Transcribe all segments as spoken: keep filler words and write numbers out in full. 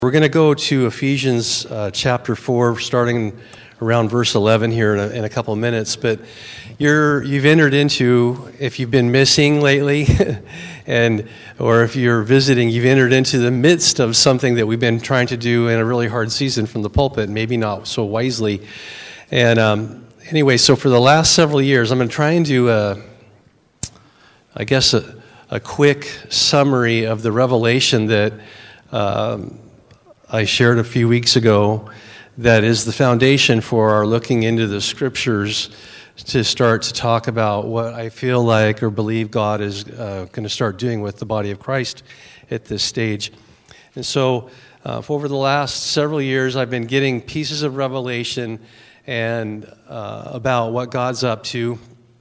We're going to go to Ephesians uh, chapter four, starting around verse eleven here in a, in a couple of minutes. But you're you've entered into, if you've been missing lately, and or if you're visiting, you've entered into the midst of something that we've been trying to do in a really hard season from the pulpit, maybe not so wisely. And um, anyway, so for the last several years, I'm going to try and do a, I guess a, a quick summary of the revelation that. Um, I shared a few weeks ago that is the foundation for our looking into the scriptures to start to talk about what I feel like or believe God is uh, going to start doing with the body of Christ at this stage. And so uh, for over the last several years, I've been getting pieces of revelation and uh, about what God's up to.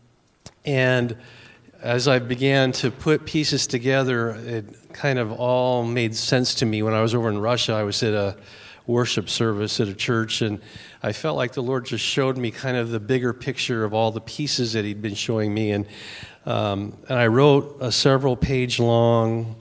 And as I began to put pieces together, it kind of all made sense to me. When I was over in Russia, I was at a worship service at a church, and I felt like the Lord just showed me kind of the bigger picture of all the pieces that He'd been showing me. And um, and I wrote a several-page-long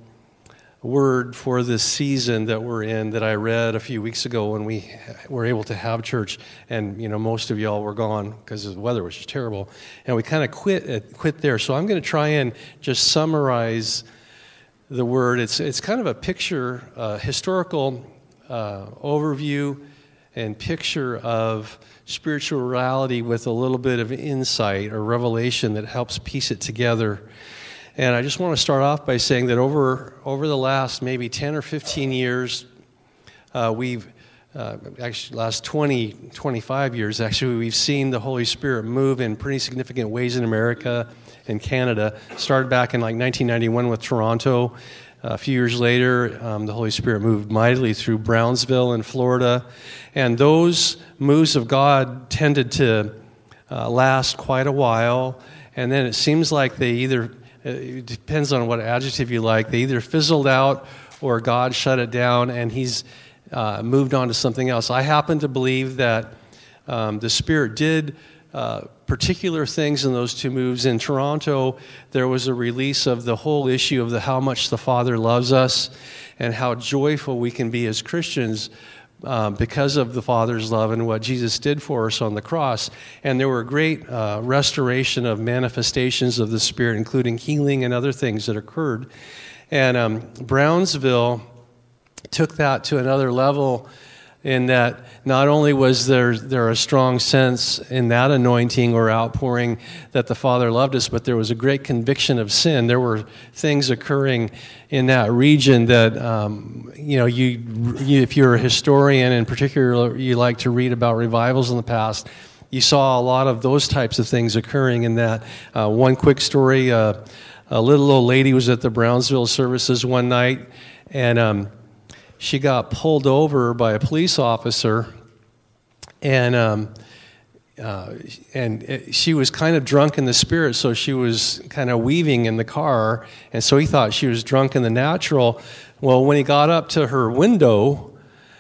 word for this season that we're in that I read a few weeks ago when we were able to have church, and you know most of y'all were gone because the weather was just terrible, and we kind of quit quit there. So I'm going to try and just summarize the word. It's it's kind of a picture, uh, historical uh, overview and picture of spirituality with a little bit of insight or revelation that helps piece it together. And I just want to start off by saying that over over the last maybe ten or fifteen years, uh, we've, uh, actually last twenty, twenty-five years, actually, we've seen the Holy Spirit move in pretty significant ways in America and Canada. Started back in like nineteen ninety-one with Toronto. Uh, a few years later, um, the Holy Spirit moved mightily through Brownsville in Florida. And those moves of God tended to uh, last quite a while. And then it seems like they either... It depends on what adjective you like. They either fizzled out or God shut it down and He's uh, moved on to something else. I happen to believe that um, the Spirit did uh, particular things in those two moves. In Toronto, there was a release of the whole issue of the how much the Father loves us and how joyful we can be as Christians Um, because of the Father's love and what Jesus did for us on the cross. And there were great uh, restoration of manifestations of the Spirit, including healing and other things that occurred. And um, Brownsville took that to another level in that not only was there, there a strong sense in that anointing or outpouring that the Father loved us, but there was a great conviction of sin. There were things occurring in that region that, um, you know, you, you if you're a historian, in particular, you like to read about revivals in the past, you saw a lot of those types of things occurring in that. Uh, one quick story, uh, a little old lady was at the Brownsville services one night, and um, she got pulled over by a police officer, and um, uh, and it, she was kind of drunk in the spirit, so she was kind of weaving in the car, and so he thought she was drunk in the natural. Well, when he got up to her window,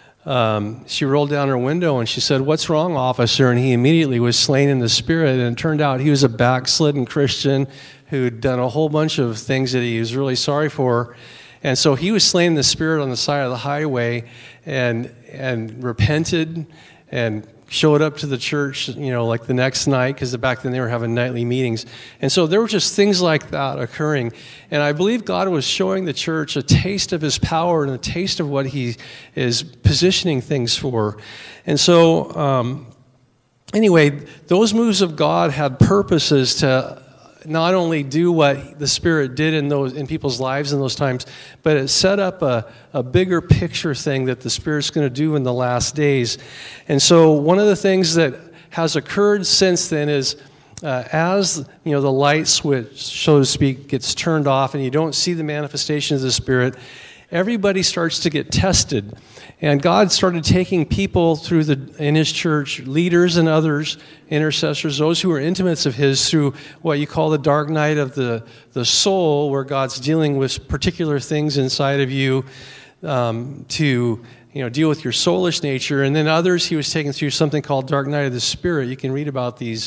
um, she rolled down her window, and she said, "What's wrong, officer?" And he immediately was slain in the spirit, and it turned out he was a backslidden Christian who'd done a whole bunch of things that he was really sorry for. And so he was slain in the spirit on the side of the highway and and repented and showed up to the church, you know, like the next night, because back then they were having nightly meetings. And so there were just things like that occurring. And I believe God was showing the church a taste of His power and a taste of what He is positioning things for. And so, um, anyway, those moves of God had purposes to not only do what the Spirit did in those in people's lives in those times, but it set up a, a bigger picture thing that the Spirit's going to do in the last days. And so one of the things that has occurred since then is uh, as you know the light switch, so to speak, gets turned off and you don't see the manifestations of the Spirit, everybody starts to get tested. And God started taking people through the in His church, leaders and others, intercessors, those who are intimates of His, through what you call the dark night of the, the soul, where God's dealing with particular things inside of you um, to you know deal with your soulish nature. And then others He was taking through something called dark night of the spirit. You can read about these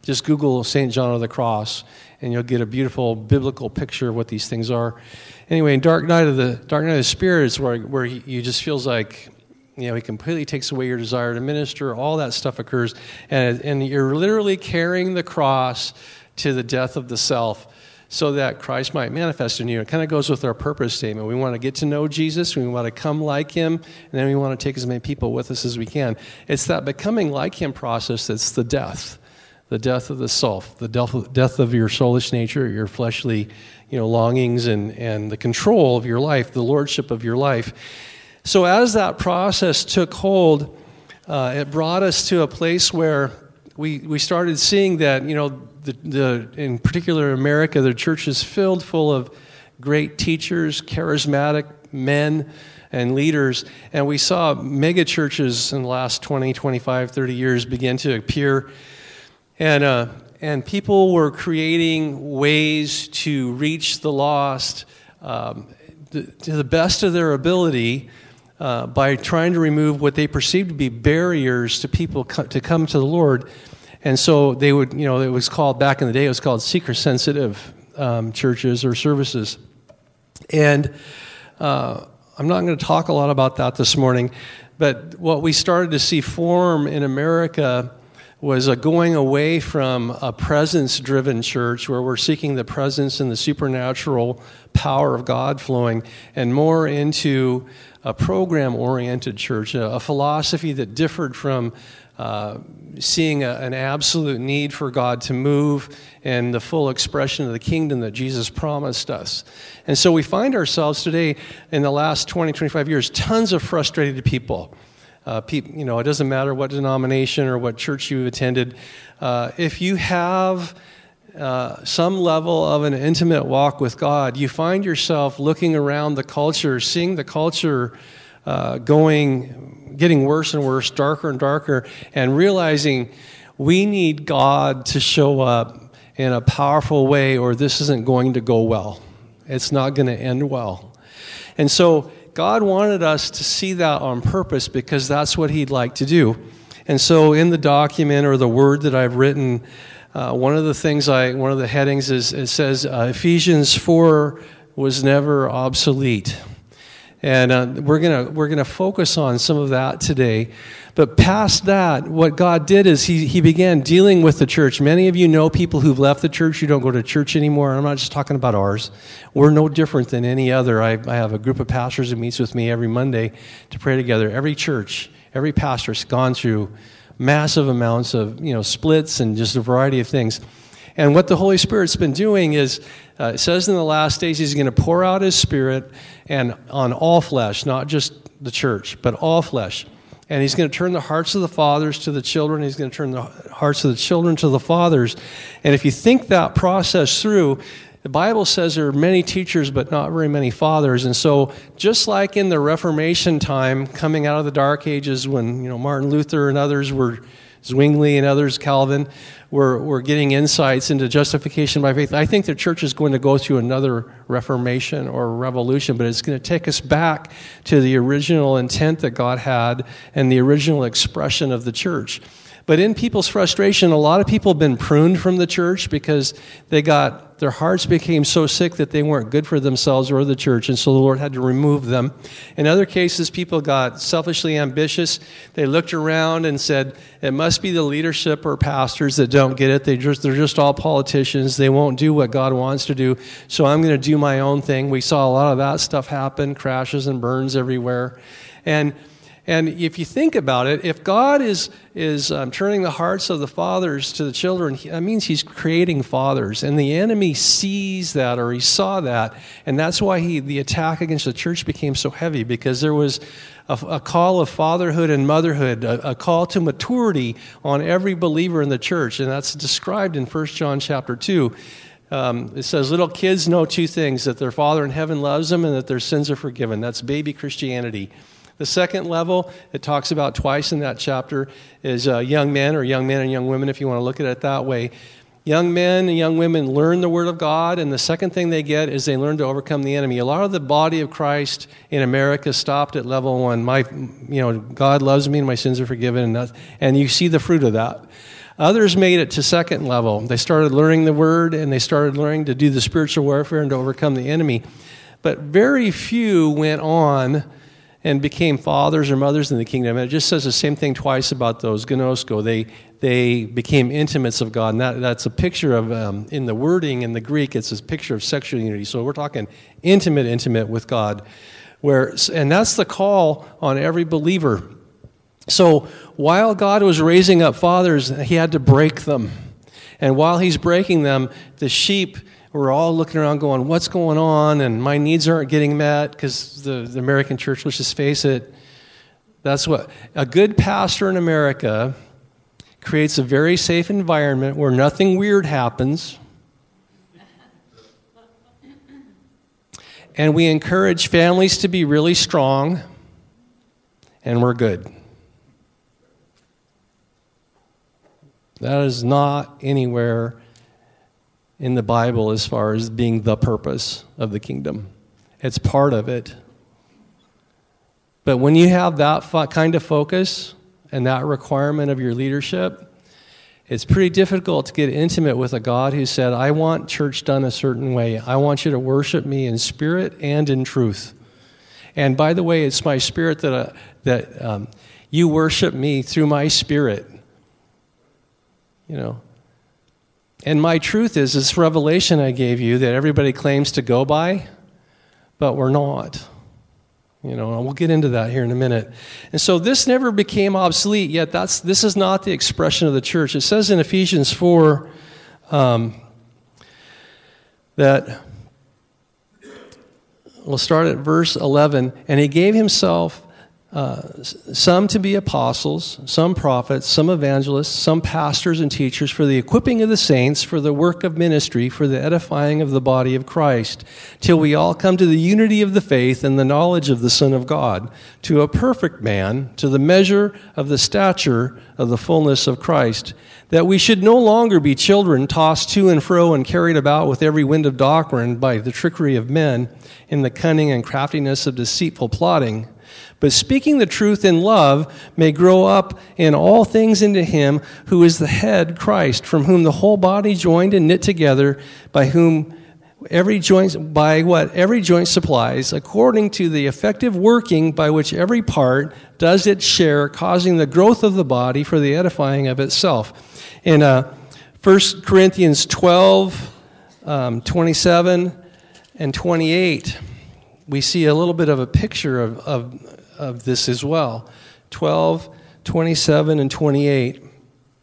Just Google Saint John of the Cross, and you'll get a beautiful biblical picture of what these things are. Anyway, in Dark Night of the Dark Night of the Spirit is where where he, you just feels like, you know, he completely takes away your desire to minister. All that stuff occurs, and and you're literally carrying the cross to the death of the self, so that Christ might manifest in you. It kind of goes with our purpose statement. We want to get to know Jesus. We want to come like him, and then we want to take as many people with us as we can. It's that becoming like him process that's the death, the death of the self, the death, death of your soulish nature, your fleshly, you know, longings, and, and the control of your life, the lordship of your life. So as that process took hold, uh, it brought us to a place where we we started seeing that, you know, the, the in particular America, the church is filled full of great teachers, charismatic men and leaders, and we saw mega churches in the last twenty, twenty-five, thirty years begin to appear, and uh, and people were creating ways to reach the lost um, to, to the best of their ability, Uh, by trying to remove what they perceived to be barriers to people co- to come to the Lord. And so they would, you know, it was called, back in the day, it was called seeker-sensitive um, churches or services. And uh, I'm not going to talk a lot about that this morning, but what we started to see form in America was a going away from a presence-driven church where we're seeking the presence and the supernatural power of God flowing, and more into a program-oriented church, a, a philosophy that differed from uh, seeing a, an absolute need for God to move and the full expression of the kingdom that Jesus promised us. And so we find ourselves today, in the last twenty, twenty-five years, tons of frustrated people. Uh, people, you know, it doesn't matter what denomination or what church you've attended. Uh, if you have uh, some level of an intimate walk with God, you find yourself looking around the culture, seeing the culture uh, going, getting worse and worse, darker and darker, and realizing we need God to show up in a powerful way, or this isn't going to go well. It's not going to end well. And so God wanted us to see that on purpose, because that's what he'd like to do. And so in the document, or the word that I've written, uh, one of the things I, one of the headings is, it says, uh, Ephesians four was never obsolete. And uh, we're gonna we're gonna focus on some of that today. But past that, what God did is he he began dealing with the church. Many of you know people who've left the church, who don't go to church anymore. I'm not just talking about ours. We're no different than any other. I, I have a group of pastors who meets with me every Monday to pray together. Every church, every pastor's gone through massive amounts of, you know, splits and just a variety of things. And what the Holy Spirit's been doing is, uh, it says in the last days, he's going to pour out his Spirit and on all flesh, not just the church, but all flesh. And he's going to turn the hearts of the fathers to the children. He's going to turn the hearts of the children to the fathers. And if you think that process through, the Bible says there are many teachers, but not very many fathers. And so just like in the Reformation time, coming out of the Dark Ages, when, you know, Martin Luther and others were, Zwingli and others, Calvin, were, were getting insights into justification by faith, I think the church is going to go through another Reformation or revolution, but it's going to take us back to the original intent that God had and the original expression of the church. But in people's frustration, a lot of people have been pruned from the church because they got, their hearts became so sick that they weren't good for themselves or the church, and so the Lord had to remove them. In other cases, people got selfishly ambitious. They looked around and said, it must be the leadership or pastors that don't get it. They just, they're just all politicians. They won't do what God wants to do, so I'm going to do my own thing. We saw a lot of that stuff happen, crashes and burns everywhere. And And if you think about it, if God is is um, turning the hearts of the fathers to the children, that means he's creating fathers. And the enemy sees that, or he saw that. And that's why he the attack against the church became so heavy, because there was a, a call of fatherhood and motherhood, a, a call to maturity on every believer in the church. And that's described in First John chapter two. Um, it says, little kids know two things, that their Father in heaven loves them and that their sins are forgiven. That's baby Christianity. The second level, it talks about twice in that chapter, is uh, young men, or young men and young women, if you want to look at it that way. Young men and young women learn the Word of God, and the second thing they get is they learn to overcome the enemy. A lot of the body of Christ in America stopped at level one. My, you know, God loves me and my sins are forgiven, and, that, and you see the fruit of that. Others made it to second level. They started learning the word, and they started learning to do the spiritual warfare and to overcome the enemy. But very few went on and became fathers or mothers in the kingdom. And it just says the same thing twice about those, gnosko. They they became intimates of God. And that, that's a picture of, um, in the wording in the Greek, it's a picture of sexual unity. So we're talking intimate, intimate with God. Where, and that's the call on every believer. So while God was raising up fathers, he had to break them. And while he's breaking them, the sheep were all looking around going, what's going on? And my needs aren't getting met because the, the American church, let's just face it, that's what, a good pastor in America creates a very safe environment where nothing weird happens. And we encourage families to be really strong, and we're good. That is not anywhere in the Bible as far as being the purpose of the kingdom. It's part of it. But when you have that fo- kind of focus and that requirement of your leadership, it's pretty difficult to get intimate with a God who said, I want church done a certain way. I want you to worship me in spirit and in truth. And by the way, it's my spirit that, uh, that um, you worship me through my spirit. You know. And my truth is, this revelation I gave you that everybody claims to go by, but we're not. You know, and we'll get into that here in a minute. And so this never became obsolete, yet that's this is not the expression of the church. It says in Ephesians four um, that, we'll start at verse eleven, and he gave himself Uh, some to be apostles, some prophets, some evangelists, some pastors and teachers for the equipping of the saints, for the work of ministry, for the edifying of the body of Christ, till we all come to the unity of the faith and the knowledge of the Son of God, to a perfect man, to the measure of the stature of the fullness of Christ, that we should no longer be children tossed to and fro and carried about with every wind of doctrine by the trickery of men in the cunning and craftiness of deceitful plotting, but speaking the truth in love may grow up in all things into him who is the head, Christ, from whom the whole body joined and knit together, by whom every joint, by what every joint supplies, according to the effective working by which every part does its share, causing the growth of the body for the edifying of itself. In uh, First Corinthians twelve, um, twenty-seven and twenty-eight, we see a little bit of a picture of, of, of this as well. twelve, twenty-seven, and twenty-eight. It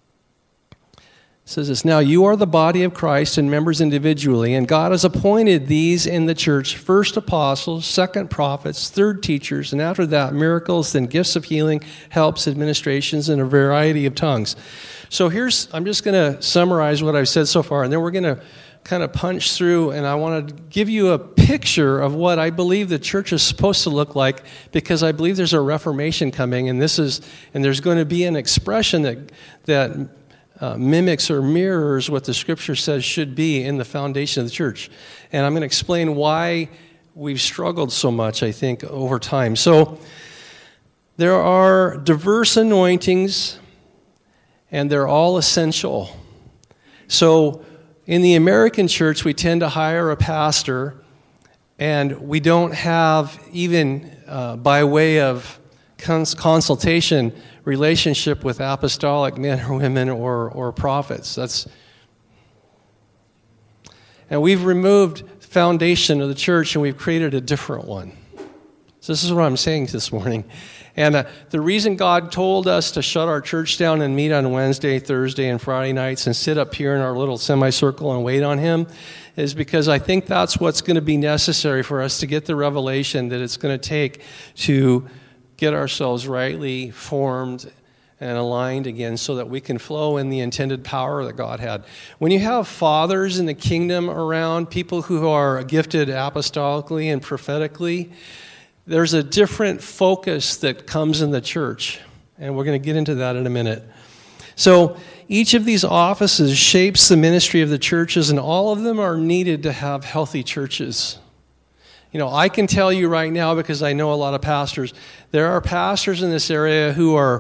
says this, now you are the body of Christ and members individually, and God has appointed these in the church, first apostles, second prophets, third teachers, and after that miracles, then gifts of healing, helps, administrations, and a variety of tongues. So here's, I'm just going to summarize what I've said so far, and then we're going to kind of punch through, and I want to give you a picture of what I believe the church is supposed to look like, because I believe there's a reformation coming, and this is, and there's going to be an expression that that uh, mimics or mirrors what the Scripture says should be in the foundation of the church. And I'm going to explain why we've struggled so much, I think, over time. So there are diverse anointings, and they're all essential. So in the American church, we tend to hire a pastor, and we don't have, even uh, by way of cons- consultation, relationship with apostolic men or women or, or prophets. That's, and we've removed the foundation of the church, and we've created a different one. So this is what I'm saying this morning. And uh, the reason God told us to shut our church down and meet on Wednesday, Thursday, and Friday nights and sit up here in our little semicircle and wait on him is because I think that's what's going to be necessary for us to get the revelation that it's going to take to get ourselves rightly formed and aligned again so that we can flow in the intended power that God had. When you have fathers in the kingdom around, people who are gifted apostolically and prophetically, there's a different focus that comes in the church, and we're going to get into that in a minute. So each of these offices shapes the ministry of the churches, and all of them are needed to have healthy churches. You know, I can tell you right now, because I know a lot of pastors, there are pastors in this area who are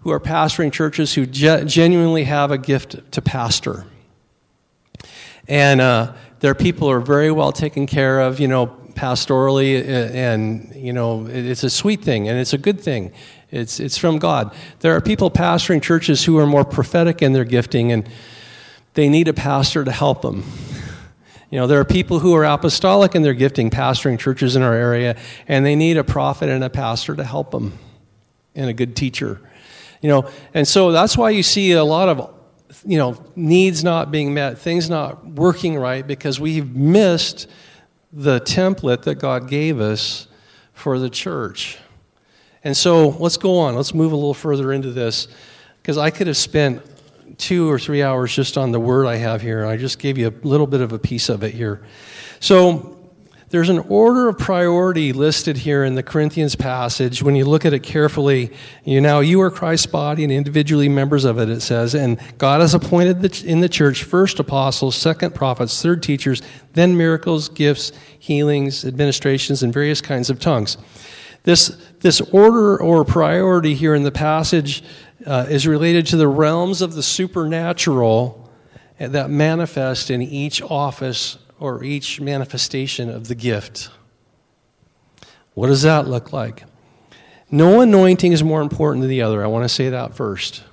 who are pastoring churches who ge- genuinely have a gift to pastor. And uh, their people are very well taken care of, you know, pastorally, and, you know, it's a sweet thing, and it's a good thing. It's it's from God. There are people pastoring churches who are more prophetic in their gifting, and they need a pastor to help them. You know, there are people who are apostolic in their gifting, pastoring churches in our area, and they need a prophet and a pastor to help them, and a good teacher. You know, and so that's why you see a lot of, you know, needs not being met, things not working right, because we've missed the template that God gave us for the church. And so let's go on. Let's move a little further into this, because I could have spent two or three hours just on the word I have here. I just gave you a little bit of a piece of it here. So there's an order of priority listed here in the Corinthians passage. When you look at it carefully, you now you are Christ's body and individually members of it, it says, and God has appointed the, in the church first apostles, second prophets, third teachers, then miracles, gifts, healings, administrations, and various kinds of tongues. This, this order or priority here in the passage uh, is related to the realms of the supernatural that manifest in each office or each manifestation of the gift. What does that look like? No anointing is more important than the other. I want to say that first.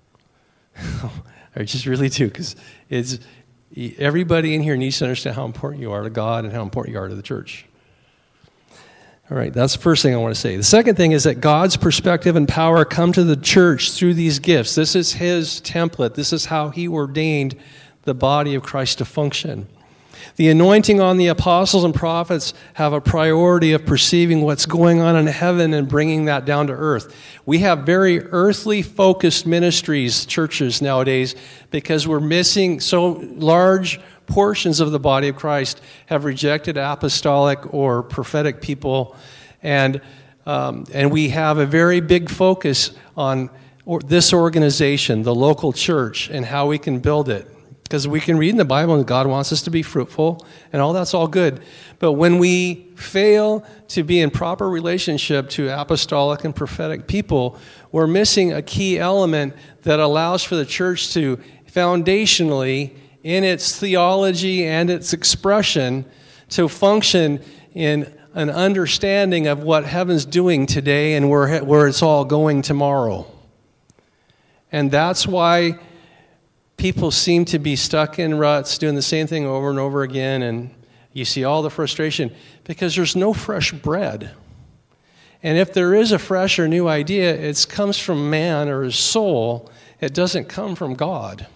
I just really do, because it's everybody in here needs to understand how important you are to God and how important you are to the church. All right, that's the first thing I want to say. The second thing is that God's perspective and power come to the church through these gifts. This is His template. This is how He ordained the body of Christ to function. The anointing on the apostles and prophets have a priority of perceiving what's going on in heaven and bringing that down to earth. We have very earthly focused ministries, churches nowadays, because we're missing so large portions of the body of Christ have rejected apostolic or prophetic people, and um, and we have a very big focus on or this organization, the local church, and how we can build it. Because we can read in the Bible and God wants us to be fruitful, and all that's all good. But when we fail to be in proper relationship to apostolic and prophetic people, we're missing a key element that allows for the church to foundationally, in its theology and its expression, to function in an understanding of what heaven's doing today and where, where it's all going tomorrow. And that's why people seem to be stuck in ruts, doing the same thing over and over again, and you see all the frustration, because there's no fresh bread. And if there is a fresh or new idea, it comes from man or his soul. It doesn't come from God.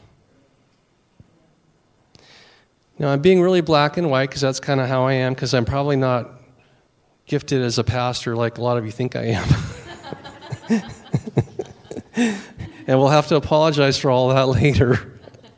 Now, I'm being really black and white because that's kind of how I am, because I'm probably not gifted as a pastor like a lot of you think I am. And we'll have to apologize for all that later.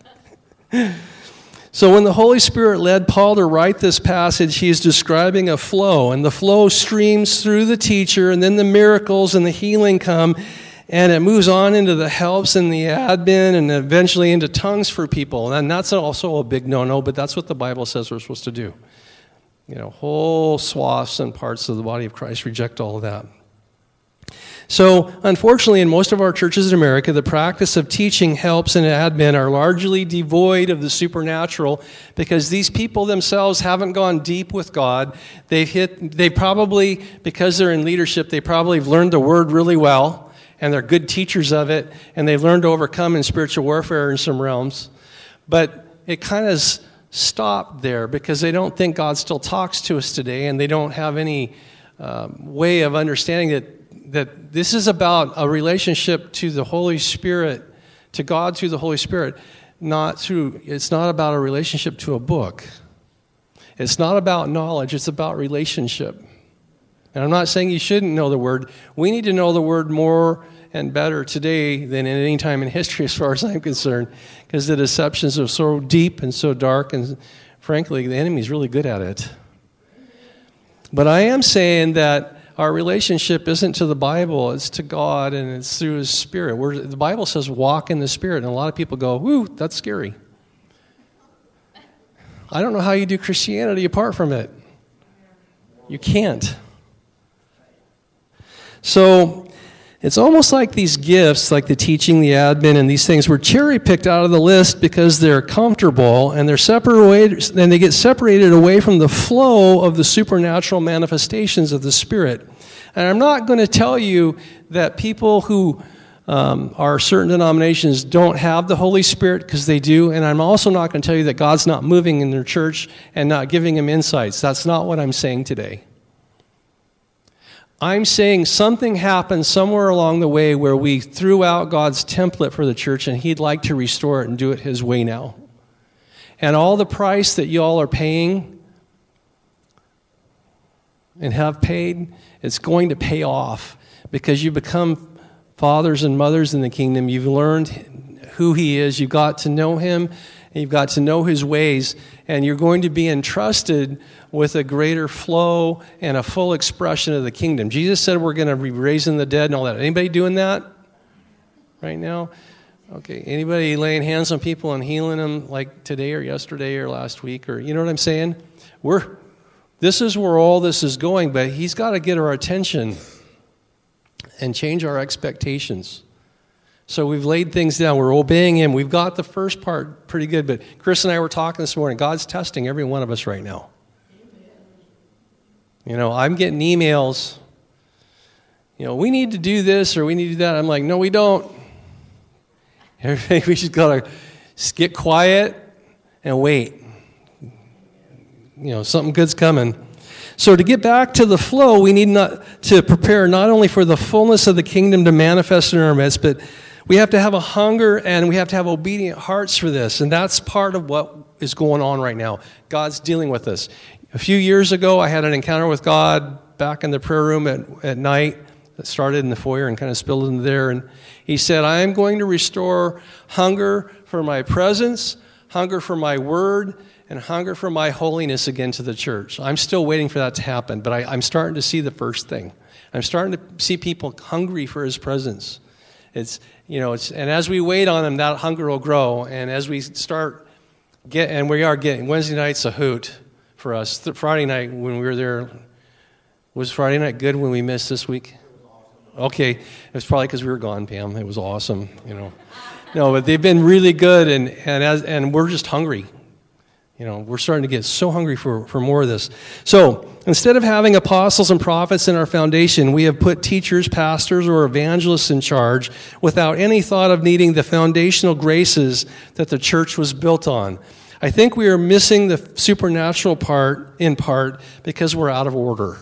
So when the Holy Spirit led Paul to write this passage, he is describing a flow, and the flow streams through the teacher, and then the miracles and the healing come, and it moves on into the helps and the admin, and eventually into tongues for people. And that's also a big no-no, but that's what the Bible says we're supposed to do. You know, whole swaths and parts of the body of Christ reject all of that. So, unfortunately, in most of our churches in America, the practice of teaching, helps, and admin are largely devoid of the supernatural, because these people themselves haven't gone deep with God. They've hit, they probably, because they're in leadership, they probably have learned the Word really well, and they're good teachers of it, and they've learned to overcome in spiritual warfare in some realms. But it kind of stopped there, because they don't think God still talks to us today, and they don't have any um, way of understanding that that this is about a relationship to the Holy Spirit, to God through the Holy Spirit, not through, it's not about a relationship to a book. It's not about knowledge, it's about relationship. And I'm not saying you shouldn't know the Word. We need to know the Word more and better today than at any time in history, as far as I'm concerned, because the deceptions are so deep and so dark, and frankly, the enemy's really good at it. But I am saying that our relationship isn't to the Bible, it's to God, and it's through His Spirit. We're, the Bible says walk in the Spirit, and a lot of people go, whoo, that's scary. I don't know how you do Christianity apart from it. You can't. So It's almost like these gifts, like the teaching, the admin, and these things were cherry-picked out of the list because they're comfortable and they're separated, and they get separated away from the flow of the supernatural manifestations of the Spirit. And I'm not going to tell you that people who um, are certain denominations don't have the Holy Spirit, because they do, and I'm also not going to tell you that God's not moving in their church and not giving them insights. That's not what I'm saying today. I'm saying something happened somewhere along the way where we threw out God's template for the church, and He'd like to restore it and do it His way now. And all the price that y'all are paying and have paid, it's going to pay off, because you become fathers and mothers in the kingdom. You've learned who He is. You've got to know Him, and you've got to know His ways, and you're going to be entrusted with a greater flow and a full expression of the kingdom. Jesus said we're going to be raising the dead and all that. Anybody doing that right now? Okay. Anybody laying hands on people and healing them like today or yesterday or last week? Or you know what I'm saying? We're this is where all this is going, but He's got to get our attention and change our expectations. So we've laid things down. We're obeying Him. We've got the first part pretty good, but Chris and I were talking this morning. God's testing every one of us right now. You know, I'm getting emails, you know, we need to do this or we need to do that. I'm like, no, we don't. Everything, we just got to get quiet and wait. You know, something good's coming. So to get back to the flow, we need not to prepare not only for the fullness of the kingdom to manifest in our midst, but we have to have a hunger and we have to have obedient hearts for this. And that's part of what is going on right now. God's dealing with us. A few years ago, I had an encounter with God back in the prayer room at, at night. It started in the foyer and kind of spilled into there. And He said, I am going to restore hunger for my presence, hunger for my word, and hunger for my holiness again to the church. I'm still waiting for that to happen, but I, I'm starting to see the first thing. I'm starting to see people hungry for His presence. It's, you know, it's, and as we wait on Him, that hunger will grow. And as we start get, and we are getting, Wednesday night's a hoot for us. Th- Friday night when we were there, was Friday night good when we missed this week? Okay, it was probably because we were gone, Pam. It was awesome, you know. No, but they've been really good, and and as and we're just hungry. You know, we're starting to get so hungry for, for more of this. So instead of having apostles and prophets in our foundation, we have put teachers, pastors, or evangelists in charge without any thought of needing the foundational graces that the church was built on. I think we are missing the supernatural part, in part, because we're out of order.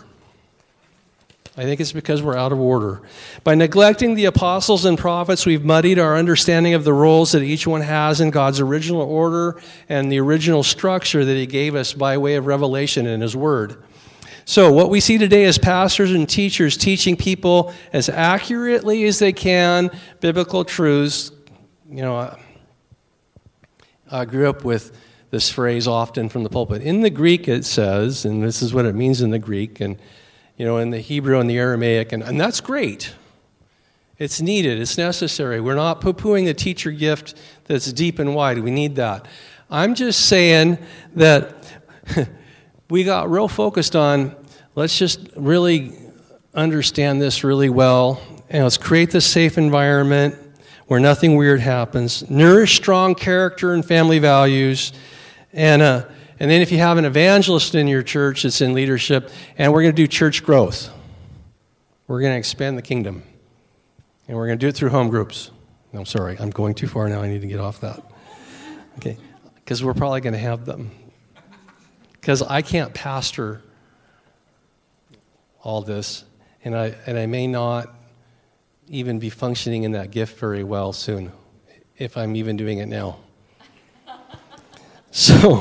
I think it's because we're out of order. By neglecting the apostles and prophets, we've muddied our understanding of the roles that each one has in God's original order and the original structure that He gave us by way of revelation in His Word. So what we see today is pastors and teachers teaching people as accurately as they can biblical truths. You know, I, I grew up with this phrase often from the pulpit. In the Greek it says, and this is what it means in the Greek, and you know, in the Hebrew and the Aramaic, and, and that's great. It's needed. It's necessary. We're not poo-pooing the teacher gift that's deep and wide. We need that. I'm just saying that we got real focused on, let's just really understand this really well, and let's create this safe environment where nothing weird happens. Nourish strong character and family values, and uh, and then if you have an evangelist in your church that's in leadership, and we're going to do church growth. We're going to expand the kingdom. And we're going to do it through home groups. No, sorry, I'm going too far now. I need to get off that. Okay, because we're probably going to have them. Because I can't pastor all this, and I and I may not even be functioning in that gift very well soon, if I'm even doing it now. So,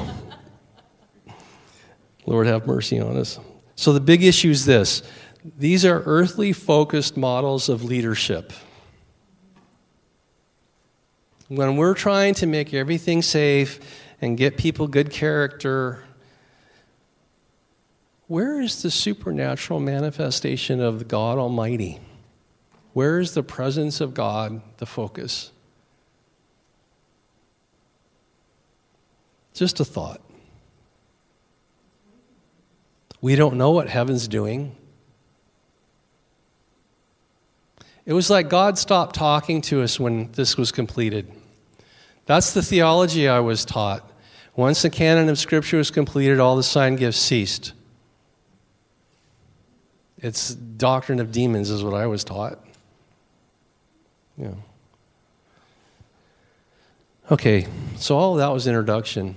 Lord have mercy on us. So the big issue is this. These are earthly focused models of leadership. When we're trying to make everything safe and get people good character, where is the supernatural manifestation of God Almighty? Where is the presence of God the focus? Just a thought. We don't know what heaven's doing. It was like God stopped talking to us when this was completed. That's the theology I was taught. Once the canon of Scripture was completed, all the sign gifts ceased. It's doctrine of demons is what I was taught. Yeah. Okay, so all of that was introduction.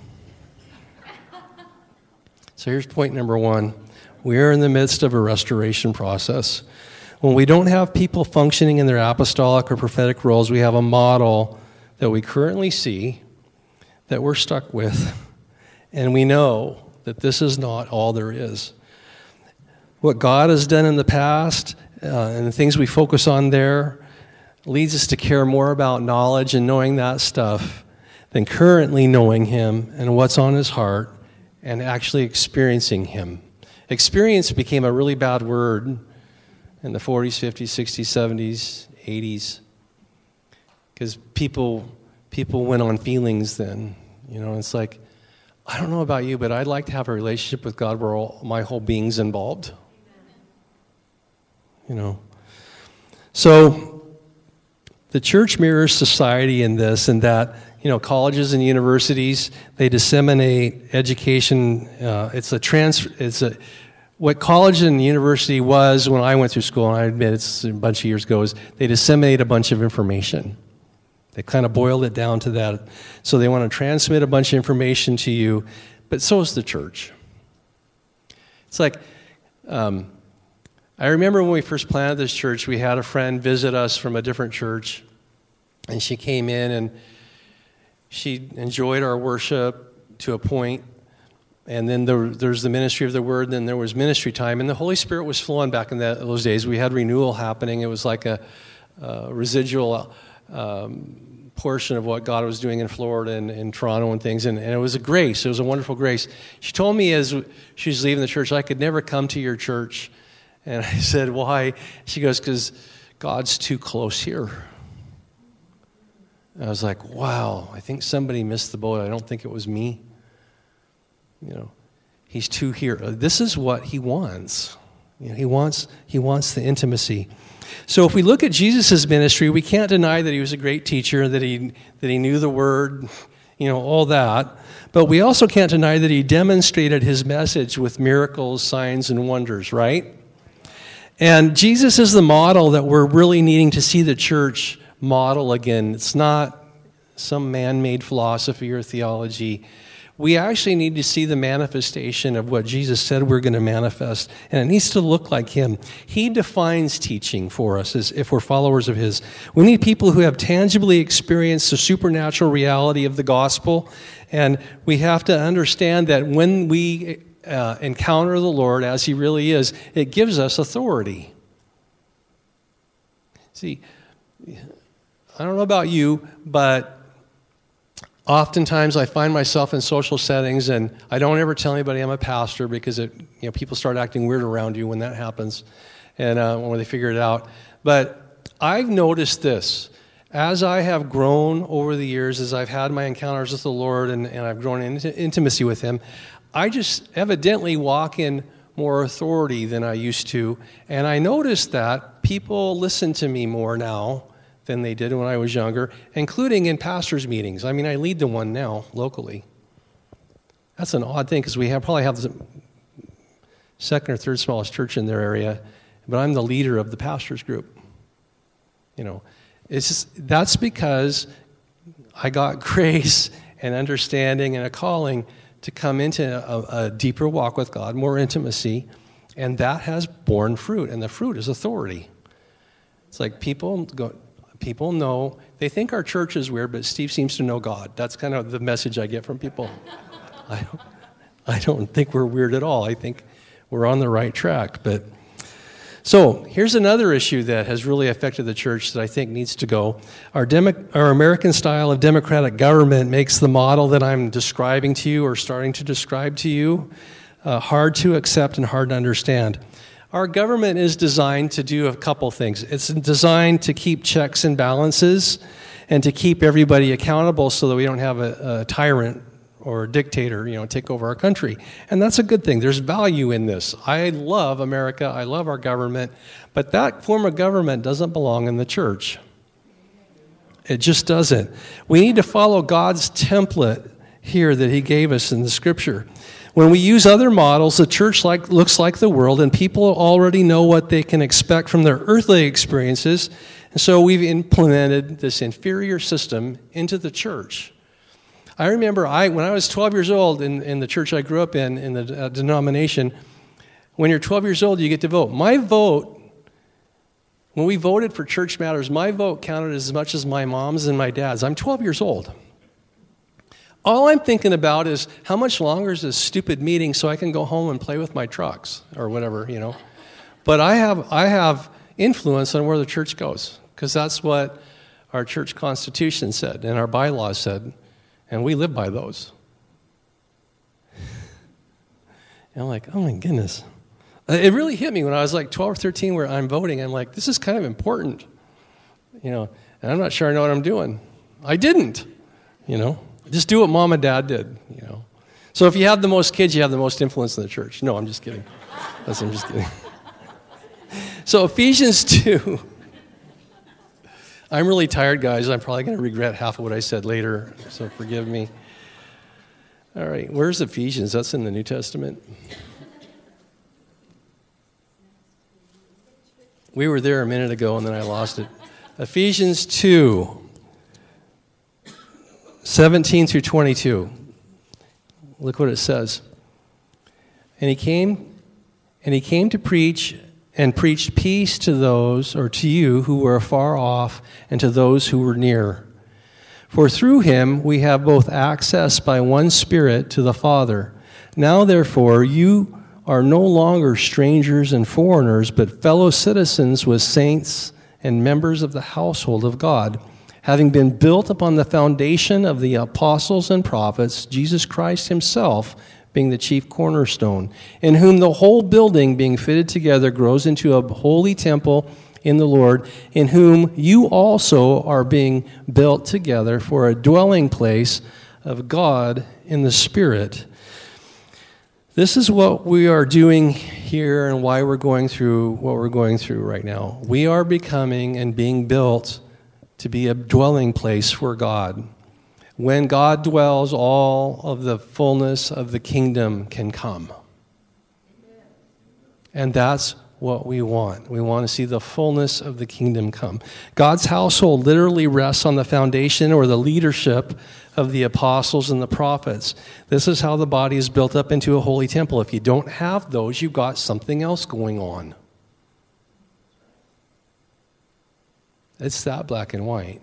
So here's point number one. We are in the midst of a restoration process. When we don't have people functioning in their apostolic or prophetic roles, we have a model that we currently see that we're stuck with. And we know that this is not all there is. What God has done in the past uh, and the things we focus on there leads us to care more about knowledge and knowing that stuff than currently knowing Him and what's on His heart and actually experiencing Him. Experience became a really bad word in the forties, fifties, sixties, seventies, eighties, because people people went on feelings then. You know, it's like, I don't know about you, but I'd like to have a relationship with God where all, my whole being's involved. You know. So the church mirrors society in this, and that, you know, colleges and universities, they disseminate education. Uh, it's a trans. It's a what college and university was when I went through school, and I admit it's a bunch of years ago, is they disseminate a bunch of information. They kind of boiled it down to that. So they want to transmit a bunch of information to you, but so is the church. It's like, um, I remember when we first planted this church, we had a friend visit us from a different church, and she came in and she enjoyed our worship to a point, and then there, there's the ministry of the word, and then there was ministry time, and the Holy Spirit was flowing back in that, those days. We had renewal happening. It was like a, a residual um, portion of what God was doing in Florida and in Toronto and things, and, and it was a grace. It was a wonderful grace. She told me as she was leaving the church, I could never come to your church. And I said, why? She goes, because God's too close here. And I was like, wow, I think somebody missed the boat. I don't think it was me. You know, He's too here. This is what He wants. You know, he wants he wants the intimacy. So if we look at Jesus' ministry, we can't deny that He was a great teacher, that he that he knew the Word, you know, all that. But we also can't deny that He demonstrated His message with miracles, signs, and wonders, right? And Jesus is the model that we're really needing to see the church model again. It's not some man-made philosophy or theology. We actually need to see the manifestation of what Jesus said we're going to manifest, and it needs to look like Him. He defines teaching for us as if we're followers of His. We need people who have tangibly experienced the supernatural reality of the gospel, and we have to understand that when we uh, encounter the Lord as He really is, it gives us authority. See, I don't know about you, but oftentimes I find myself in social settings, and I don't ever tell anybody I'm a pastor because it, you know, people start acting weird around you when that happens, and uh, when they figure it out. But I've noticed this. As I have grown over the years, as I've had my encounters with the Lord and, and I've grown into intimacy with Him, I just evidently walk in more authority than I used to. And I noticed that people listen to me more now than they did when I was younger, including in pastors' meetings. I mean, I lead the one now locally. That's an odd thing because we have probably have the second or third smallest church in their area, but I'm the leader of the pastors' group. You know, it's just, that's because I got grace and understanding and a calling to come into a, a deeper walk with God, more intimacy, and that has borne fruit, and the fruit is authority. It's like people go. People know, they think our church is weird, but Steve seems to know God. That's kind of the message I get from people. I don't, I don't think we're weird at all. I think we're on the right track. But so here's another issue that has really affected the church that I think needs to go. Our, demo, our American style of democratic government makes the model that I'm describing to you or starting to describe to you uh, hard to accept and hard to understand. Our government is designed to do a couple things. It's designed to keep checks and balances and to keep everybody accountable so that we don't have a, a tyrant or a dictator, you know, take over our country. And that's a good thing. There's value in this. I love America. I love our government. But that form of government doesn't belong in the church. It just doesn't. We need to follow God's template here that he gave us in the scripture. When we use other models, the church like looks like the world, and people already know what they can expect from their earthly experiences. And so we've implemented this inferior system into the church. I remember I, when I was twelve years old in, in the church I grew up in, in the uh, denomination, when you're twelve years old, you get to vote. My vote, when we voted for Church Matters, my vote counted as much as my mom's and my dad's. I'm twelve years old. All I'm thinking about is how much longer is this stupid meeting so I can go home and play with my trucks or whatever, you know. But I have I have influence on where the church goes because that's what our church constitution said and our bylaws said. And we live by those. And I'm like, oh my goodness. It really hit me when I was like twelve or thirteen where I'm voting. I'm like, this is kind of important. You know, and I'm not sure I know what I'm doing. I didn't, you know. Just do what mom and dad did, you know. So if you have the most kids, you have the most influence in the church. No, I'm just kidding. That's, I'm just kidding. So Ephesians two. I'm really tired, guys. I'm probably going to regret half of what I said later, so forgive me. All right, where's Ephesians? That's in the New Testament. We were there a minute ago, and then I lost it. Ephesians two, seventeen through twenty-two. Look what it says. And he came, and he came to preach and preached peace to those, or to you, who were afar off, and to those who were near. For through him we have both access by one Spirit to the Father. Now, therefore, you are no longer strangers and foreigners, but fellow citizens with saints and members of the household of God, having been built upon the foundation of the apostles and prophets, Jesus Christ himself being the chief cornerstone, in whom the whole building being fitted together grows into a holy temple in the Lord, in whom you also are being built together for a dwelling place of God in the Spirit. This is what we are doing here and why we're going through what we're going through right now. We are becoming and being built to be a dwelling place for God. When God dwells, all of the fullness of the kingdom can come. And that's what we want. We want to see the fullness of the kingdom come. God's household literally rests on the foundation or the leadership of the apostles and the prophets. This is how the body is built up into a holy temple. If you don't have those, you've got something else going on. It's that black and white.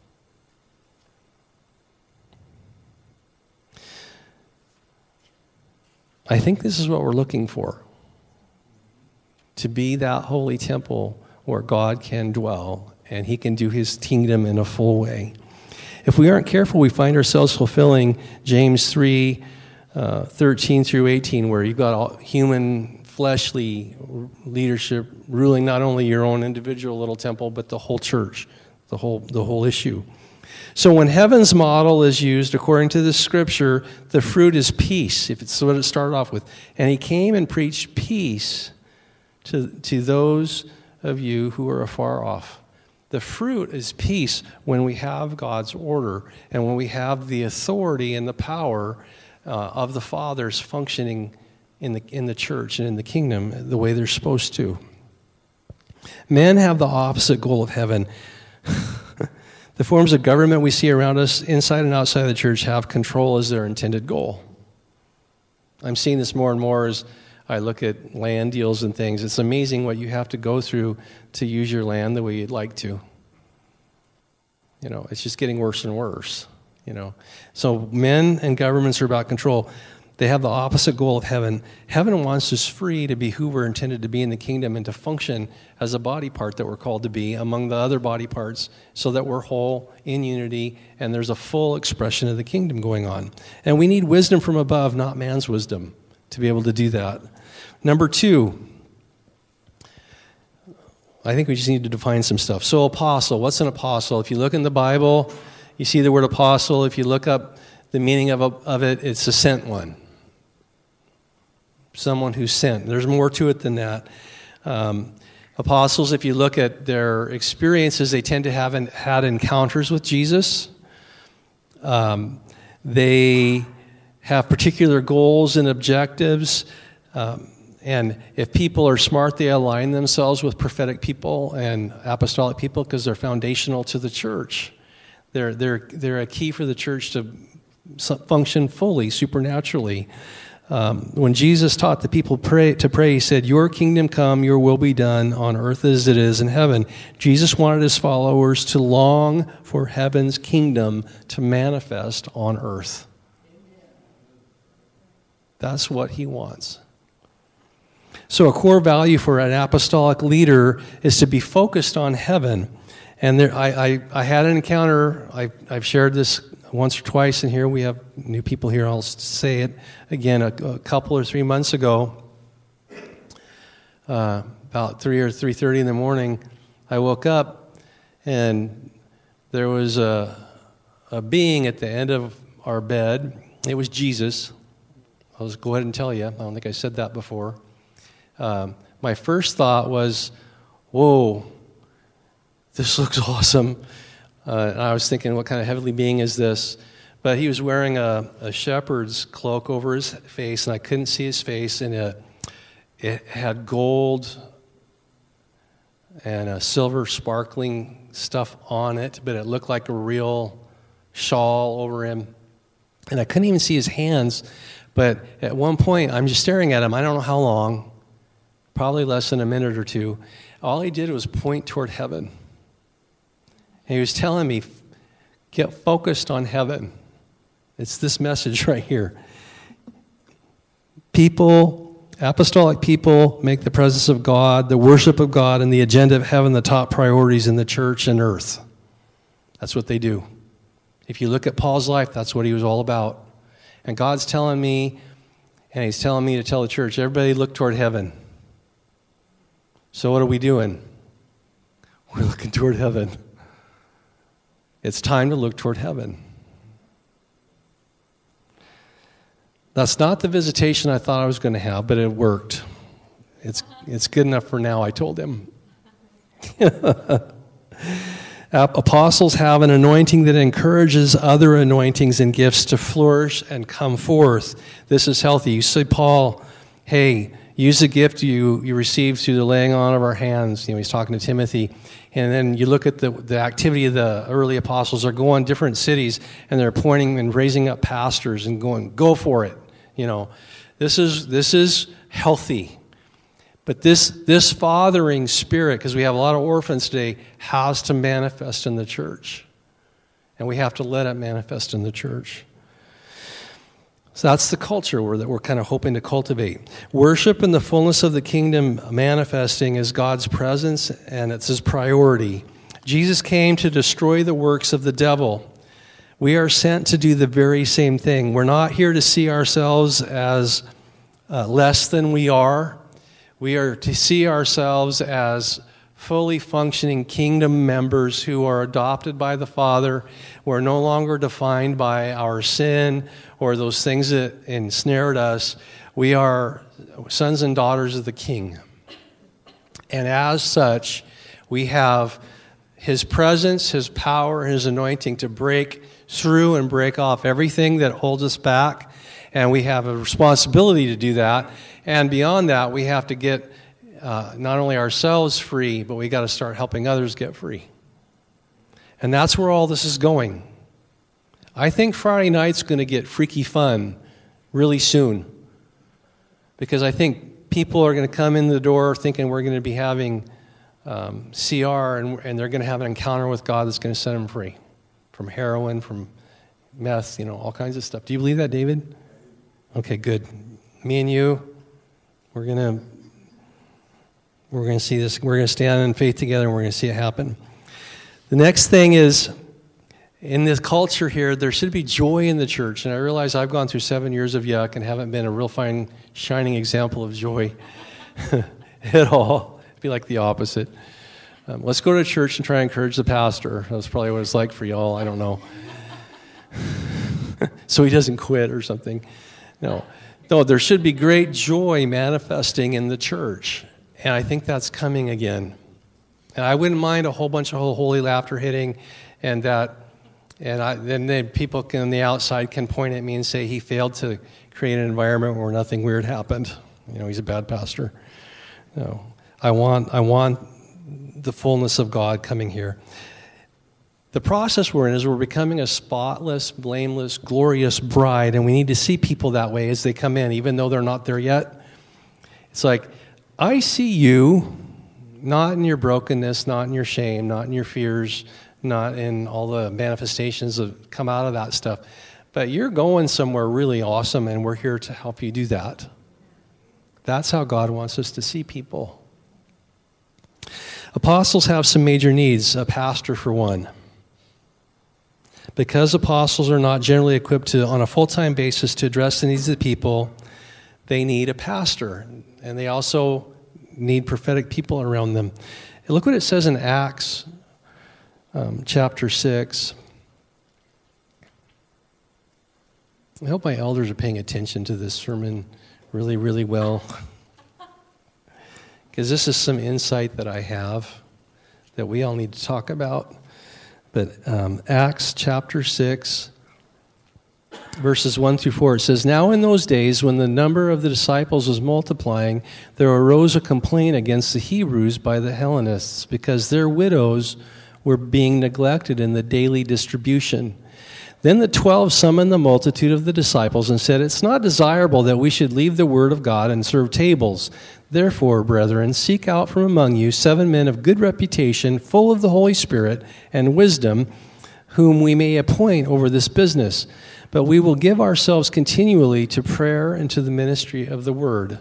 I think this is what we're looking for. To be that holy temple where God can dwell and he can do his kingdom in a full way. If we aren't careful, we find ourselves fulfilling James three, uh, thirteen through eighteen, where you've got all human, fleshly leadership ruling not only your own individual little temple, but the whole church, the whole the whole issue. So when heaven's model is used, according to the scripture, the fruit is peace, if it's what it started off with. And he came and preached peace to, to those of you who are afar off. The fruit is peace when we have God's order and when we have the authority and the power uh, of the fathers functioning in the, in the church and in the kingdom the way they're supposed to. Men have the opposite goal of heaven. The forms of government we see around us, inside and outside of the church, have control as their intended goal. I'm seeing this more and more as I look at land deals and things. It's amazing what you have to go through to use your land the way you'd like to. You know, it's just getting worse and worse. You know, so men and governments are about control. They have the opposite goal of heaven. Heaven wants us free to be who we're intended to be in the kingdom and to function as a body part that we're called to be among the other body parts so that we're whole in unity and there's a full expression of the kingdom going on. And we need wisdom from above, not man's wisdom, to be able to do that. Number two, I think we just need to define some stuff. So apostle, what's an apostle? If you look in the Bible, you see the word apostle. If you look up the meaning of, of it, it's a sent one. Someone who's sent. There's more to it than that. Um, apostles, if you look at their experiences, they tend to have an, had encounters with Jesus. Um, they have particular goals and objectives. Um, and if people are smart, they align themselves with prophetic people and apostolic people because they're foundational to the church. They're, they're, they're a key for the church to function fully, supernaturally. Um, when Jesus taught the people pray, to pray, he said, "Your kingdom come, your will be done on earth as it is in heaven." Jesus wanted his followers to long for heaven's kingdom to manifest on earth. That's what he wants. So a core value for an apostolic leader is to be focused on heaven. And there, I, I, I had an encounter, I, I've shared this once or twice in here. We have new people here. I'll say it again. A, a couple or three months ago, uh, about three or three thirty in the morning, I woke up and there was a a being at the end of our bed. It was Jesus. I'll just go ahead and tell you. I don't think I said that before. Um, my first thought was, "Whoa, this looks awesome." Uh, and I was thinking, what kind of heavenly being is this? But he was wearing a, a shepherd's cloak over his face, and I couldn't see his face, and it, it had gold and a silver sparkling stuff on it, but it looked like a real shawl over him. And I couldn't even see his hands, but at one point, I'm just staring at him. I don't know how long, probably less than a minute or two. All he did was point toward heaven. And he was telling me, get focused on heaven. It's this message right here. People, apostolic people, make the presence of God, the worship of God, and the agenda of heaven the top priorities in the church and earth. That's what they do. If you look at Paul's life, that's what he was all about. And God's telling me, and he's telling me to tell the church, everybody look toward heaven. So what are we doing? We're looking toward heaven. It's time to look toward heaven. That's not the visitation I thought I was going to have, but it worked. It's it's good enough for now, I told him. Apostles have an anointing that encourages other anointings and gifts to flourish and come forth. This is healthy. You say, Paul, hey, use the gift you, you received through the laying on of our hands. You know, he's talking to Timothy. And then you look at the, the activity of the early apostles. They're going different cities, and they're appointing and raising up pastors and going, go for it. You know, this is this is healthy. But this this fathering spirit, because we have a lot of orphans today, has to manifest in the church. And we have to let it manifest in the church. So that's the culture we're, that we're kind of hoping to cultivate. Worship in the fullness of the kingdom manifesting is God's presence, and it's his priority. Jesus came to destroy the works of the devil. We are sent to do the very same thing. We're not here to see ourselves as uh, less than we are. We are to see ourselves as fully functioning kingdom members who are adopted by the Father. We're no longer defined by our sin or those things that ensnared us. We are sons and daughters of the King. And as such, we have his presence, his power, his anointing to break through and break off everything that holds us back. And we have a responsibility to do that. And beyond that, we have to get Uh, not only ourselves free, but we got to start helping others get free. And that's where all this is going. I think Friday night's going to get freaky fun really soon. Because I think people are going to come in the door thinking we're going to be having um, C R, and, and they're going to have an encounter with God that's going to set them free. From heroin, from meth, you know, all kinds of stuff. Do you believe that, David? Okay, good. Me and you, we're going to We're going to see this. We're going to stand in faith together, and we're going to see it happen. The next thing is, in this culture here, there should be joy in the church. And I realize I've gone through seven years of yuck and haven't been a real fine, shining example of joy at all. It'd be like the opposite. Um, let's go to church and try and encourage the pastor. That's probably what it's like for y'all. I don't know. so he doesn't quit or something. No. No, there should be great joy manifesting in the church. And I think that's coming again. And I wouldn't mind a whole bunch of holy laughter hitting, and that, and I, then, then people can, on the outside can point at me and say he failed to create an environment where nothing weird happened. You know, he's a bad pastor. No, I want, I want the fullness of God coming here. The process we're in is we're becoming a spotless, blameless, glorious bride, and we need to see people that way as they come in, even though they're not there yet. It's like, I see you, not in your brokenness, not in your shame, not in your fears, not in all the manifestations that come out of that stuff, but you're going somewhere really awesome, and we're here to help you do that. That's how God wants us to see people. Apostles have some major needs, a pastor for one. Because apostles are not generally equipped to, on a full-time basis, to address the needs of the people, they need a pastor. And they also need prophetic people around them. And look what it says in Acts um, chapter six. I hope my elders are paying attention to this sermon really, really well. Because this is some insight that I have that we all need to talk about. But um, Acts chapter six, verses one through four, it says, Now in those days, when the number of the disciples was multiplying, there arose a complaint against the Hebrews by the Hellenists, because their widows were being neglected in the daily distribution. Then the twelve summoned the multitude of the disciples and said, It's not desirable that we should leave the word of God and serve tables. Therefore, brethren, seek out from among you seven men of good reputation, full of the Holy Spirit and wisdom, whom we may appoint over this business. But we will give ourselves continually to prayer and to the ministry of the word.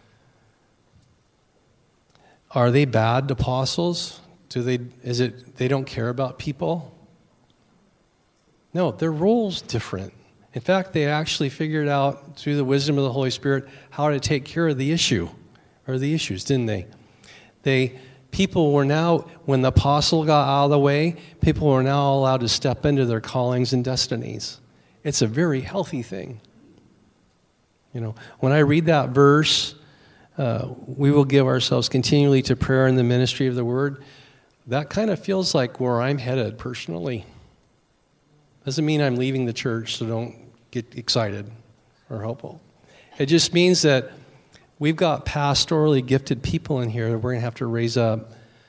Are they bad apostles? Do they? Is it they don't care about people? No, their role's different. In fact, they actually figured out through the wisdom of the Holy Spirit how to take care of the issue, or the issues, didn't they? They people were now, when the apostle got out of the way, people were now allowed to step into their callings and destinies. It's a very healthy thing. You know, when I read that verse, uh, we will give ourselves continually to prayer and the ministry of the word, that kind of feels like where I'm headed personally. Doesn't mean I'm leaving the church, so don't get excited or hopeful. It just means that we've got pastorally gifted people in here that we're going to have to raise up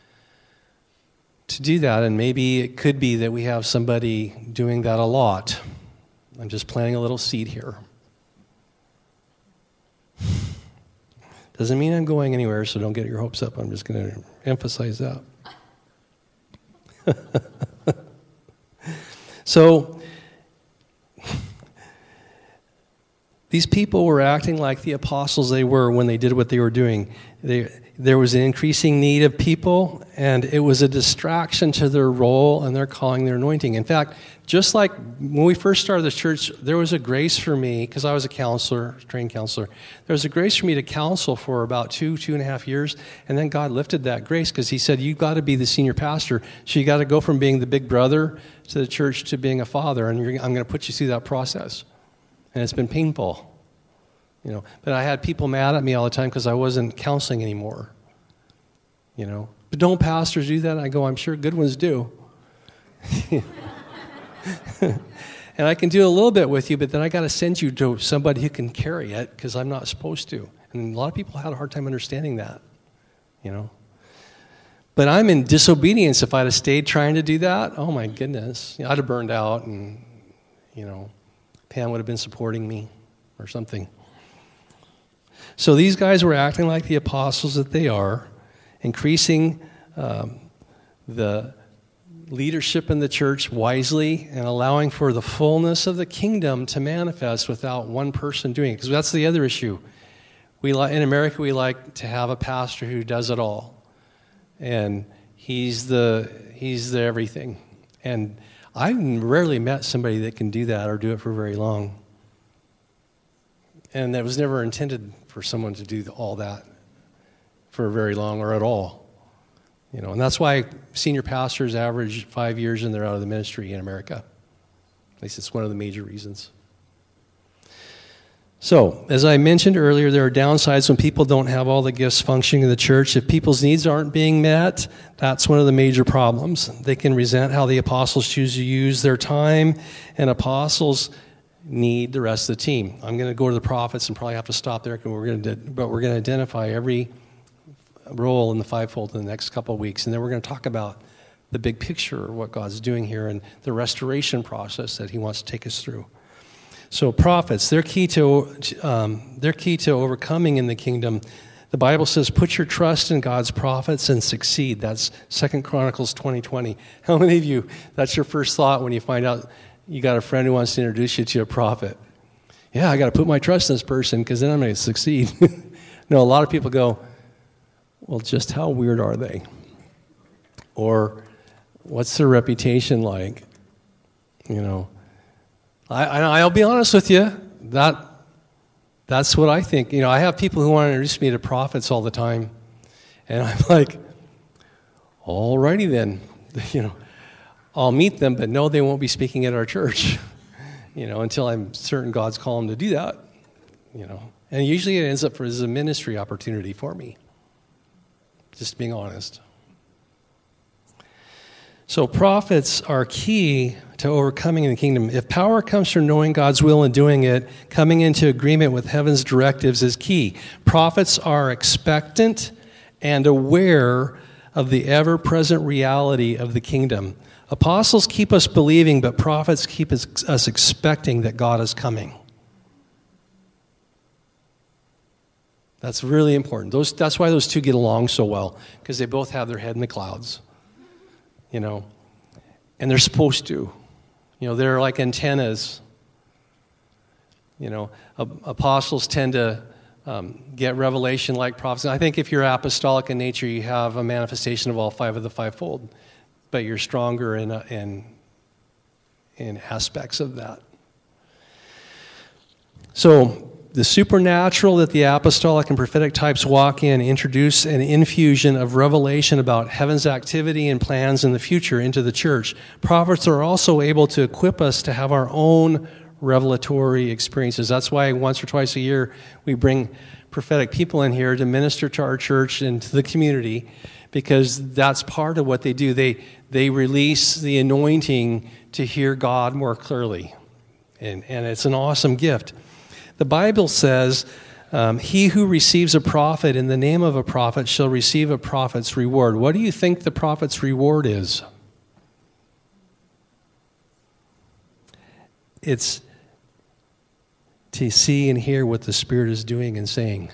to do that, and maybe it could be that we have somebody doing that a lot. I'm just planting a little seed here. Doesn't mean I'm going anywhere, so don't get your hopes up. I'm just going to emphasize that. So, these people were acting like the apostles they were when they did what they were doing. They, there was an increasing need of people, and it was a distraction to their role and their calling, their anointing. In fact, just like when we first started this church, there was a grace for me, because I was a counselor, trained counselor. There was a grace for me to counsel for about two, two and a half years, and then God lifted that grace because he said, you've got to be the senior pastor, so you got to go from being the big brother to the church to being a father, and you're, I'm going to put you through that process. And it's been painful. You know, but I had people mad at me all the time because I wasn't counseling anymore. You know, but don't pastors do that? I go, I'm sure good ones do. And I can do a little bit with you, but then I got to send you to somebody who can carry it because I'm not supposed to. And a lot of people had a hard time understanding that. You know, but I'm in disobedience. If I'd have stayed trying to do that, oh my goodness, you know, I'd have burned out, and you know, Pam would have been supporting me or something. So these guys were acting like the apostles that they are, increasing um, the leadership in the church wisely and allowing for the fullness of the kingdom to manifest without one person doing it. Because that's the other issue. We li- in America, we like to have a pastor who does it all. And he's the he's the everything. And I've rarely met somebody that can do that or do it for very long. And that was never intended for someone to do all that for very long or at all. You know, and that's why senior pastors average five years and they're out of the ministry in America. At least it's one of the major reasons. So, as I mentioned earlier, there are downsides when people don't have all the gifts functioning in the church. If people's needs aren't being met, that's one of the major problems. They can resent how the apostles choose to use their time, and apostles need the rest of the team. I'm going to go to the prophets and probably have to stop there, we're going to, but we're going to identify every role in the fivefold in the next couple of weeks, and then we're going to talk about the big picture of what God's doing here and the restoration process that he wants to take us through. So prophets, they're key to um, they're key to overcoming in the kingdom. The Bible says, "Put your trust in God's prophets and succeed." That's Second Chronicles twenty twenty. How many of you, that's your first thought when you find out you got a friend who wants to introduce you to a prophet? Yeah, I got to put my trust in this person because then I'm going to succeed. No, a lot of people go, well, just how weird are they? Or what's their reputation like? You know, I, I, I'll be honest with you, that that's what I think. You know, I have people who want to introduce me to prophets all the time, and I'm like, all righty then, you know, I'll meet them, but no, they won't be speaking at our church, you know, until I'm certain God's called them to do that, you know. And usually it ends up as a ministry opportunity for me, just being honest. So prophets are key to overcoming in the kingdom. If power comes from knowing God's will and doing it, coming into agreement with heaven's directives is key. Prophets are expectant and aware of the ever-present reality of the kingdom. Apostles keep us believing, but prophets keep us, us expecting that God is coming. That's really important. Those, that's why those two get along so well, because they both have their head in the clouds. You know, and they're supposed to. You know, they're like antennas. You know, apostles tend to um, get revelation like prophets. I think if you're apostolic in nature, you have a manifestation of all five of the fivefold, but you're stronger in, in, in aspects of that. So the supernatural that the apostolic and prophetic types walk in introduce an infusion of revelation about heaven's activity and plans in the future into the church. Prophets are also able to equip us to have our own revelatory experiences. That's why once or twice a year we bring prophetic people in here to minister to our church and to the community, because that's part of what they do. They, they release the anointing to hear God more clearly, and, and it's an awesome gift. The Bible says, um, he who receives a prophet in the name of a prophet shall receive a prophet's reward. What do you think the prophet's reward is? It's to see and hear what the Spirit is doing and saying.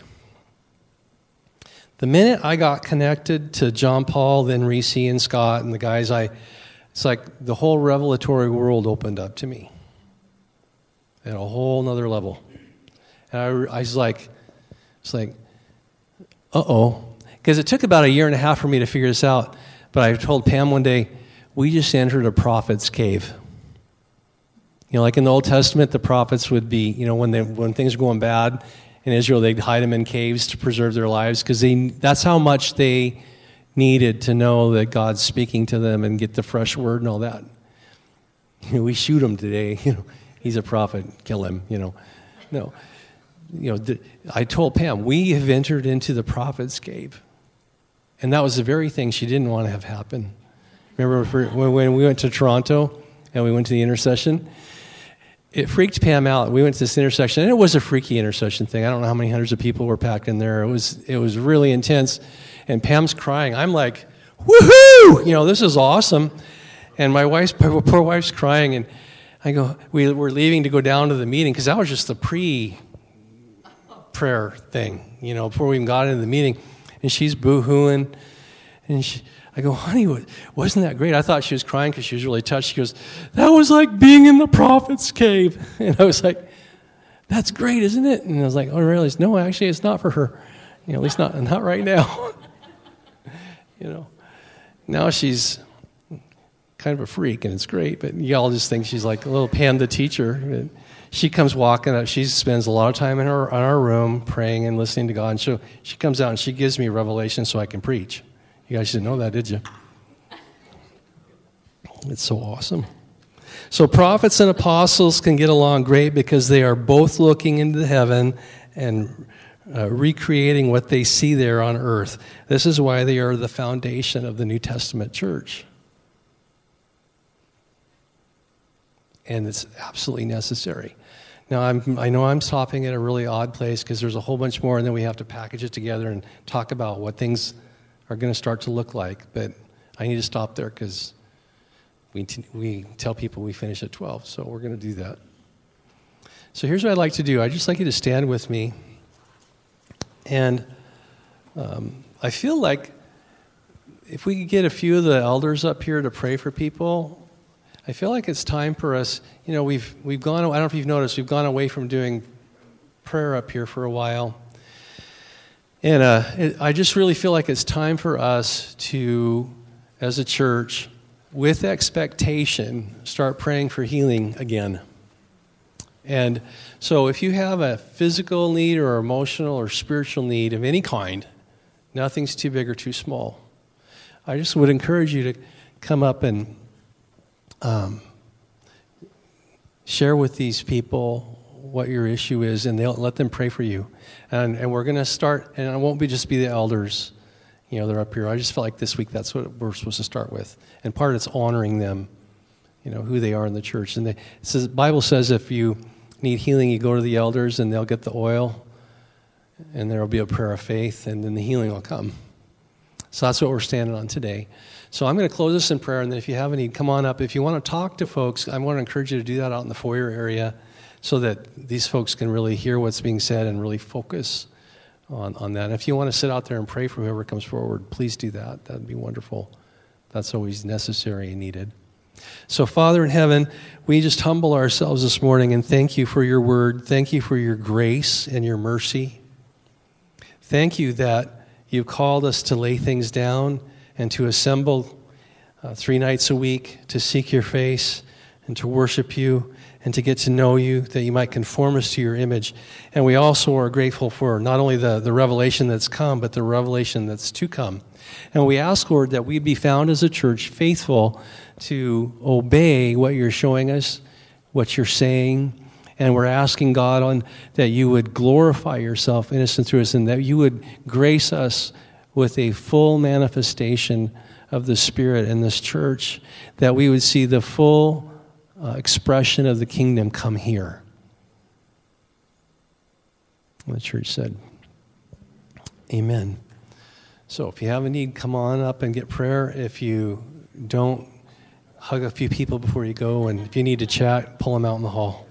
The minute I got connected to John Paul, then Reese and Scott and the guys, I, it's like the whole revelatory world opened up to me at a whole nother level. And I, I was like, it's like, uh-oh. Because it took about a year and a half for me to figure this out. But I told Pam one day, we just entered a prophet's cave. You know, like in the Old Testament, the prophets would be, you know, when they when things were going bad in Israel, they'd hide them in caves to preserve their lives, because they that's how much they needed to know that God's speaking to them and get the fresh word and all that. You know, we shoot him today. You know, he's a prophet. Kill him. You know, no. You know, the, I told Pam, we have entered into the prophet's cave. And that was the very thing she didn't want to have happen. Remember when we went to Toronto and we went to the intercession? It freaked Pam out. We went to this intersection, and it was a freaky intercession thing. I don't know how many hundreds of people were packed in there. It was it was really intense. And Pam's crying. I'm like, woohoo! You know, this is awesome. And my wife's, my poor wife's crying. And I go, we were leaving to go down to the meeting, because that was just the pre prayer thing, you know, before we even got into the meeting. And she's boo-hooing. And she, I go, honey, wasn't that great? I thought she was crying because she was really touched. She goes, that was like being in the prophet's cave. And I was like, that's great, isn't it? And I was like, oh, really? No, actually, it's not for her. You know, at least not, not right now. You know, now she's kind of a freak, and it's great. But y'all just think she's like a little Pam the teacher. She comes walking up. She spends a lot of time in her in our room praying and listening to God. And she she comes out and she gives me revelation so I can preach. You guys didn't know that, did you? It's so awesome. So prophets and apostles can get along great because they are both looking into heaven and uh, recreating what they see there on earth. This is why they are the foundation of the New Testament church. And it's absolutely necessary. Now, I'm, I know I'm stopping at a really odd place because there's a whole bunch more, and then we have to package it together and talk about what things are going to start to look like. But I need to stop there because we, t- we tell people we finish at twelve, so we're going to do that. So here's what I'd like to do. I'd just like you to stand with me. And um, I feel like if we could get a few of the elders up here to pray for people, I feel like it's time for us, you know, we've we've gone, I don't know if you've noticed, we've gone away from doing prayer up here for a while. And uh, it, I just really feel like it's time for us to, as a church, with expectation, start praying for healing again. And so if you have a physical need or emotional or spiritual need of any kind, nothing's too big or too small. I just would encourage you to come up and Um, share with these people what your issue is, and they'll let them pray for you. And and we're going to start, and it won't be just be the elders, you know, they're up here. I just felt like this week that's what we're supposed to start with. And part of it's honoring them, you know, who they are in the church. And they, it says, the Bible says if you need healing, you go to the elders, and they'll get the oil, and there will be a prayer of faith, and then the healing will come. So that's what we're standing on today. So I'm going to close this in prayer, and then if you have any, come on up. If you want to talk to folks, I want to encourage you to do that out in the foyer area so that these folks can really hear what's being said and really focus on, on that. And if you want to sit out there and pray for whoever comes forward, please do that. That would be wonderful. That's always necessary and needed. So, Father in heaven, we just humble ourselves this morning and thank you for your word. Thank you for your grace and your mercy. Thank you that you've called us to lay things down and to assemble uh, three nights a week to seek your face and to worship you and to get to know you, that you might conform us to your image. And we also are grateful for not only the, the revelation that's come, but the revelation that's to come. And we ask, Lord, that we be found as a church faithful to obey what you're showing us, what you're saying. And we're asking, God, on that you would glorify yourself innocent through us, and that you would grace us with a full manifestation of the Spirit in this church, that we would see the full uh, expression of the kingdom come here. And the church said, amen. So if you have a need, come on up and get prayer. If you don't, hug a few people before you go. And if you need to chat, pull them out in the hall.